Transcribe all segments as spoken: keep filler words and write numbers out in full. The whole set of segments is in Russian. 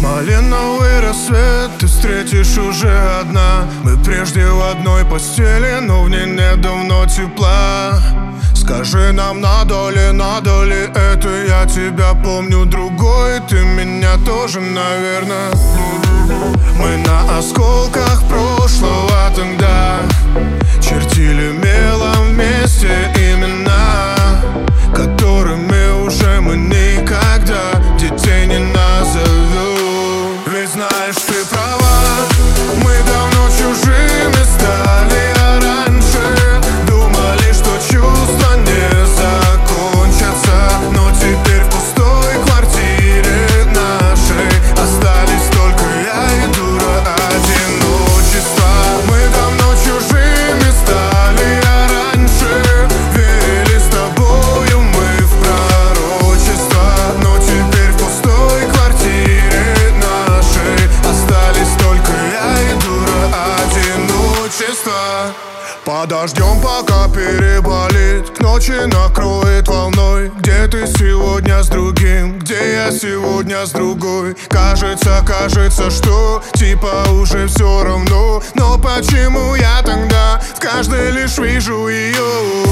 Малиновый рассвет ты встретишь уже одна. Мы прежде в одной постели, но в ней нет давно тепла. Скажи нам, надо ли, надо ли это? Я тебя помню другой, ты меня тоже, наверное. Мы на осколках прошлого тогда чертили мелом вместе имена, которыми уже мы никогда детей не назовем. Ведь знаешь, ты права, мы давно чужими стали, а раньше думали, что чувства не закончатся. Но теперь в пустой квартире нашей остались только я и дура одиночества. Мы давно чужими стали, а раньше верили с тобою мы в пророчество. Но теперь в пустой квартире нашей остались только я и дура одиночества. Подождем, пока переболит, к ночи накроет волной. Где ты сегодня с другим, где я сегодня с другой? Кажется, кажется, что типа уже все равно. Но почему я тогда в каждой лишь вижу ее?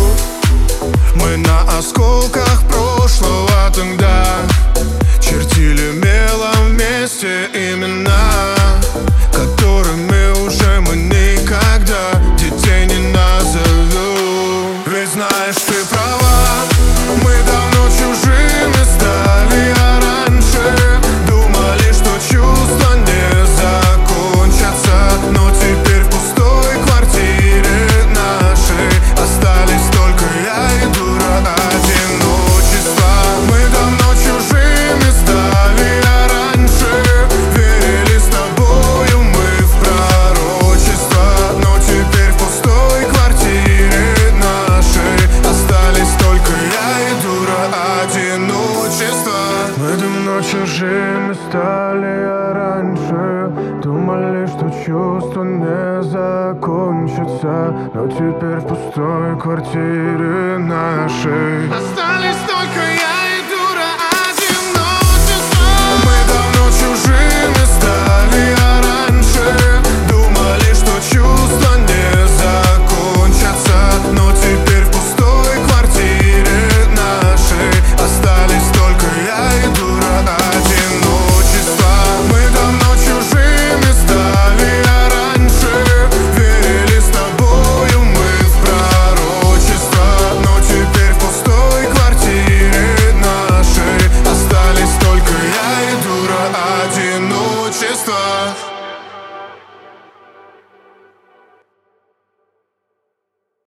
Мы на осколках прошлого тогда чертили мелом вместе имена, которыми уже мы никогда детей не назовем. Ведь знаешь, ты права, мы давно чужими стали, а раньше думали, что чувства не закончатся. Но теперь в пустой квартире нашей остались только я и дура одиночества. Мы давно чужими стали, а раньше верили с тобою мы в пророчество. Но теперь в пустой квартире нашей остались только я и дура одиночества. Мы давно чужими стали, а раньше думали, что чувства не закончатся. Но теперь в пустой квартире нашей остались только я и дура одиночества. Мы давно чужими стали, а раньше думали, что чувства не закончатся. Но теперь в пустой квартире нашей остались только я и дура одиночества. Мы давно чужими стали, а раньше верили с тобою мы в пророчество. Но теперь в пустой квартире нашей остались только я и дура одиночества.